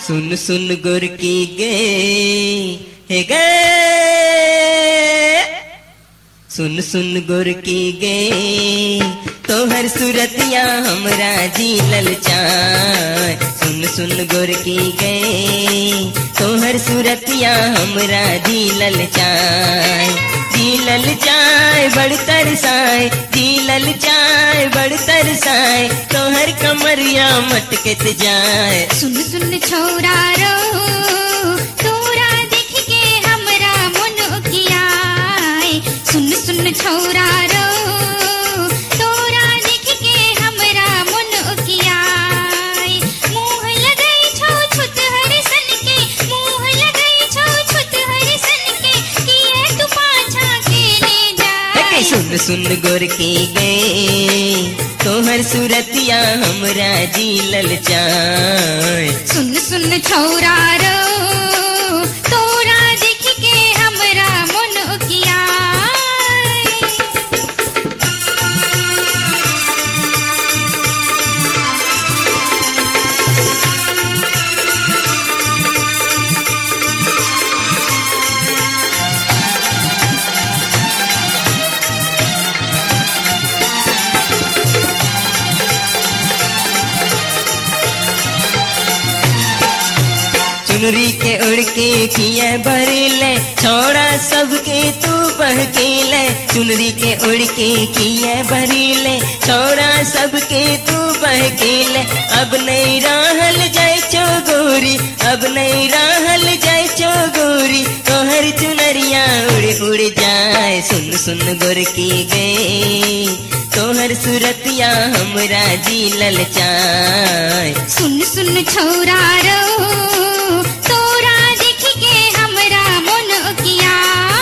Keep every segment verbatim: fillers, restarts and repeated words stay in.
सुन सुन गोरकी गे हे गे, सुन सुन गोरकी गे तोहर सूरतिया हमरा जी ललचाए। सुन सुन गोरकी गे तोहर सूरतिया हमरा जी ललचाए। जी ललचाए बड़ तरसाए, जी ललचाए बड़ तरसाए तोहर कमरिया मटकत जाए। सुन सुन छोरा रो तोरा देख के हमरा मन उकियाए। सुन सुन छोरा रो तोरा देख के हमरा मन उकियाए। मुँह लगई छो छुत हर सन के, मुँह लगई छो छुत हर सन के किए तू पाछा के ले जाए। सुन सुन गोरकी गे तोहर सूरतिया हमरा जी ललचाए। सुन सुन छोरा रो तोरा देख के हमरा मन उकियाए। चुनरी के उड़ के किए भरेले छोड़ा सबके तू बहकेले। चुनरी के उड़ के किए भरेले छोड़ा सबके तू बहकेले। अब नहीं रहल जाए चो गोरी, अब नहीं रहल जाए चो गोरी तोहर चुनरिया उड़ उड़ जाए। सुन सुन गोरकी गे तोहर सूरतिया हमरा जी ललचाए। सुन सुन छोरा रो तोरा देख के हमरा मन उकियाए।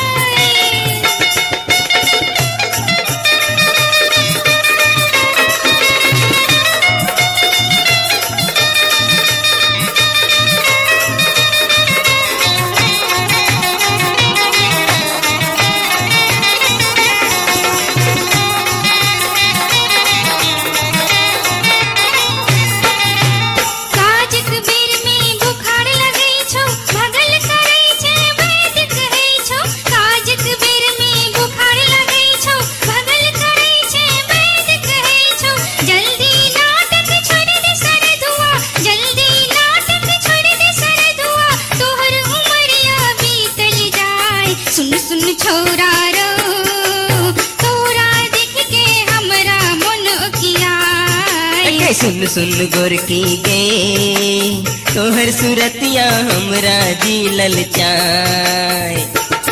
छोरा रो तोरा देख के हमरा मन उकियाए। सुन सुन गोरकी गे तोहर सूरतिया हमरा जी ललचाए।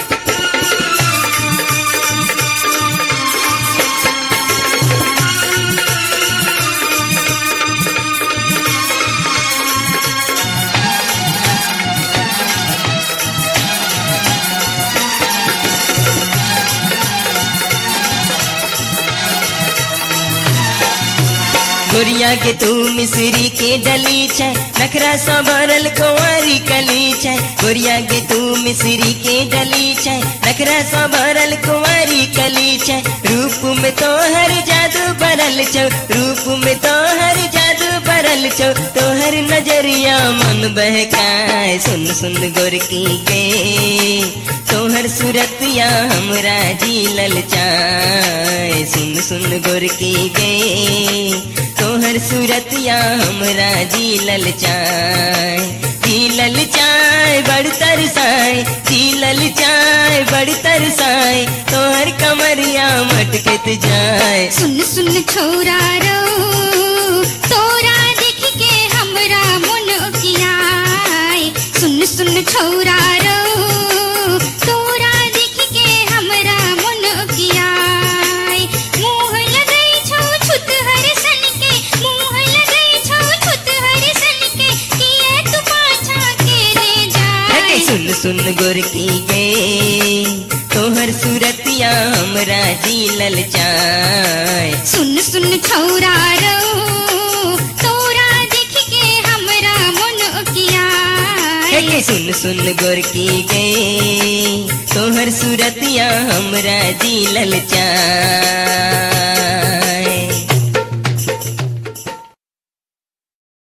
गोरिया के तू मिसरी के डली छै, नखरा सा भरल कुंवारी कली छै। गोरिया के तू मिसरी के डली छै, नखरा सा भरल कुंवारी कली छै। रूप में तोहर जादू भरल छौ, रूप में तोहर जादू भरल छौ तोहर नजरिया मन बहकाए। सुन सुन गोरकी गे तोहर सूरतिया हमरा जी ललचाए। सुन सुन गोरकी गे तोहर सूरतिया हमरा जी ललचाए। जी ललचाए बड़ तरसाए, जी ललचाए बड़ तरसाए तोहर कमरिया मटकत जाए। सुन सुन छोरा रो तोरा देख के हमरा मन उकियाए। सुन सुन छोरा रो तोरा देख के हमरा मन उकियाए। मुँह लगई छो छुत हर सन के, मुँह लगई छो छुत हर सन के किए तू पाछा के ले जाए। सुन सुन गोरकी गे तोहर सूरतिया हमरा जी ललचाए। सुन सुन छोरा रो तोरा देख के हमरा मन उकियाए। सुन सुन गोरकी गे तोहर सूरतिया हमरा जी ललचाए।